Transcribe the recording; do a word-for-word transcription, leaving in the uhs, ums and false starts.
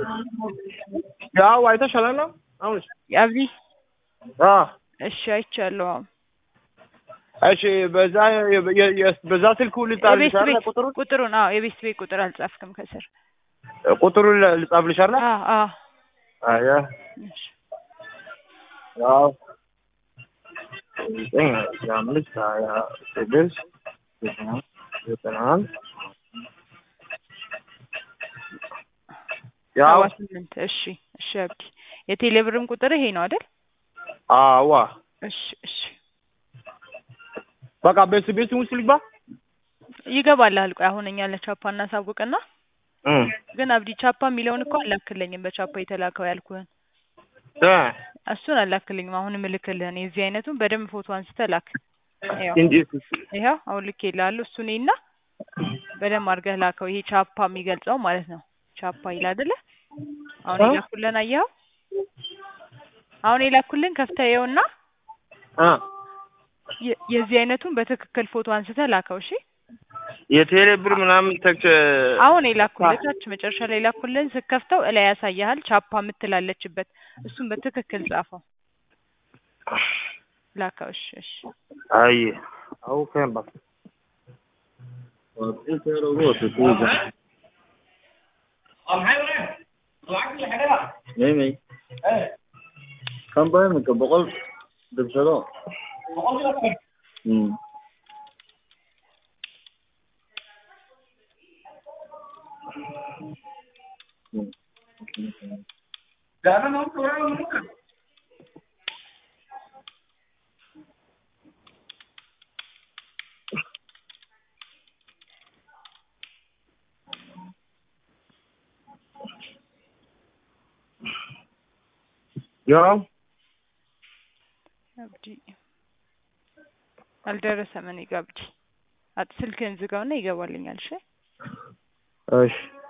ያው አይተሻል አይደል አሁንስ ያብዲ አ እሺ አይቻለሁ እሺ በዛ በዛ ስልክ ልጻፍልሽ አይደል ቁጥሩ ቁጥሩን አዎ የቤት ቤት ቁጥር አልጻፍክም ከስር ቁጥሩን ልጻፍልሽ አይደል አዎ አዎ አያ እሺ ያው አምስት ሀያ ስድስት ዘጠና አንድ ያው ስምንት እሺ እሺ አብዲ የቴሌብርም ቁጥር ይሄ ነው አይደል አዋ እሺ እሺ በቃ በስ ቤት ውስጥ ልግባ ይገባልሃል ቆይ አሁን እኛ ለቻፓና ሳውቅና እ ግን አብዲ ቻፓ የሚለውን እኮ አላክልኝም በቻፓ የተላከው ያልኩህን እ እሱን አላክልኝም አሁን ምልክልህ ነው የዚህ አይነቱን በደንብ ፎቶ አንስተህ ላክ ይሄው ይሄው አሁን ልኬልሃለሁ እሱን እና በደንብ አድርገህ ላከው ይሄ ቻፓ የሚገልጸው ማለት ነው ቻፓ ይላል አይደለ አሁን የላኩልን አየኸው አሁን የላኩልን ከፍተኸውና አ የዚህ አይነቱን በትክክል ፎቶ አንስተህ ላከው እሺ የቴሌብር ምናምን ተክ አሁን የላኩልን ታች መጨረሻ ላይ የላኩልን ስከፍተው እላይ ያሳያል ቻፓ የምትላለችበት እሱን በትክክል ጻፈው ላከው እሺ እሺ አይ አውከን ባክ ወጥቶ ነው ወጥቶ नहीं नहीं कम पाए में तो बकल दबचलो हम्म ज्यादा नाम थोड़ा ना ያው አብዲ አልደረሰም እኔ ጋር አብዲ አት ስልክህን ዝጋውና ይገባልኛል እሺ እሺ